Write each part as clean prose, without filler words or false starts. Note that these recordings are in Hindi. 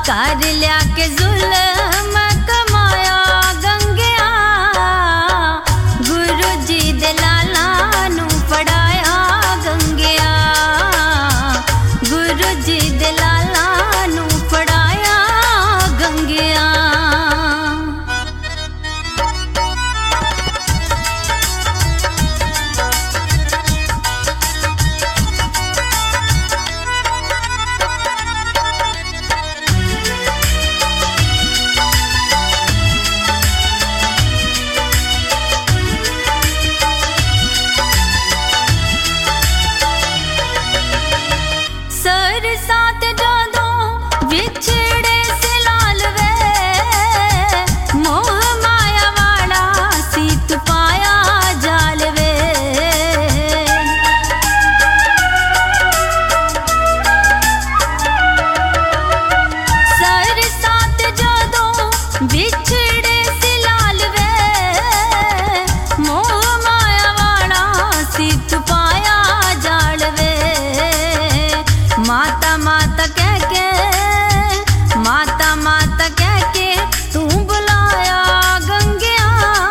कर लिया के जुल्म कमाया गंगिया, गुरु जी दे लाला नू पढ़ाया गंगिया, गुरु जी दे लाला नू पढ़ाया गंगिया। साथ जादों विछड़े से लाल वे, मोह माया वाला सीत पाया जाल वे। सर साथ जादों विछड़े से लाल वे, मोह माया वाला सीत पाया जाल वे। माता माता कह के, माता माता कह के तू बुलाया गंगिया,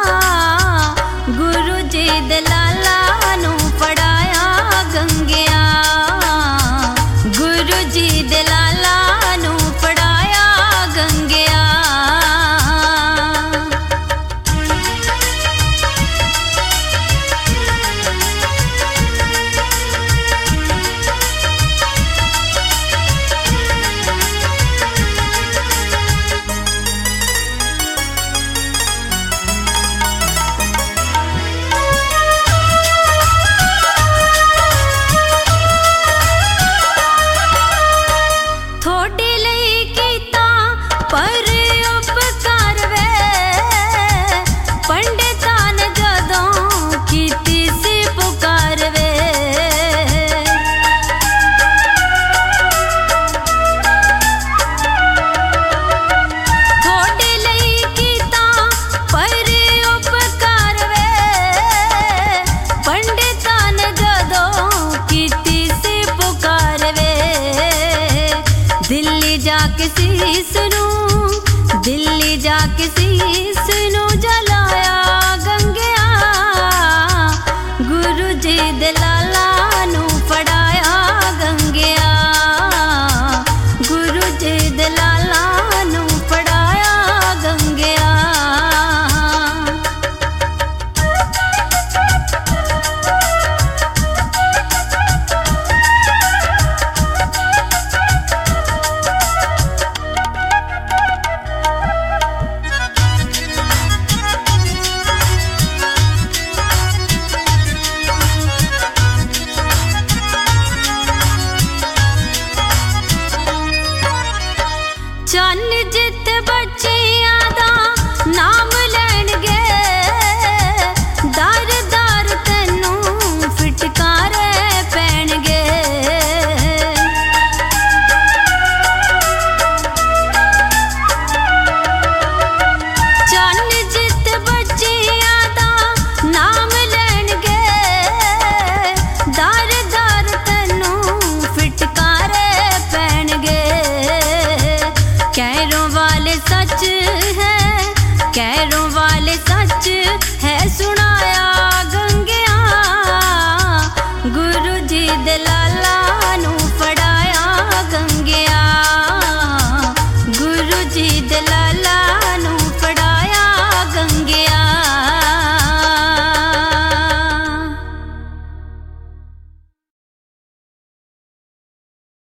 गुरु जी दे लाला नू पढ़ाया गंगिया, गुरु जी दे लाला नू पढ़ाया गंगिया। पर उपकार वे पंडिता ने जदों कीती सी पुकार वे। थोड़े लई कीता पर उपकार वे पंडिता ने जदों कीती सी पुकार वे। दिल्ली जाके शीस नू, दिल्ली जाके शीस नू जलाया गंगिया, गुरु जी दे लाला नू पढ़ाया गंगिया, गुरु जी दे लाला नू पढ़ाया गंगिया। चन जित बच्चियां दा नाम लैणगे, दर दर तैनू फिटकारे पैणगे। चन जित बच्चियां दा नाम लैणगे, दर दर तैनू फिटकारे पैणगे। कैरों वाले सच है, कैरों वाले सच है सुनाया